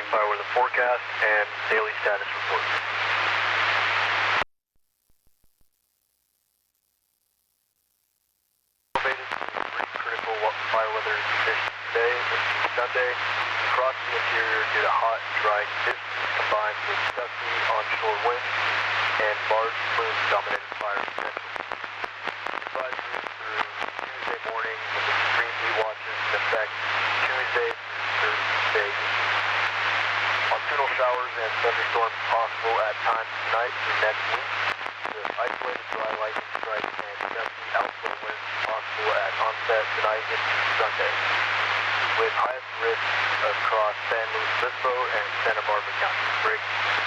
fire weather forecast and daily status report. Elevated to three critical fire weather conditions today into Sunday across the interior due to hot, dry conditions combined with gusty onshore winds and large plume-dominated fire potential. Advisories through Tuesday morning with extreme heat watches in effect Tuesday through Thursday evening. Nocturnal showers and thunderstorms possible at times tonight through next week, with isolated dry lightning strikes and gusty outflow winds possible at onset tonight into Sunday, with highest risk across San Luis Obispo and Santa Barbara County. Break.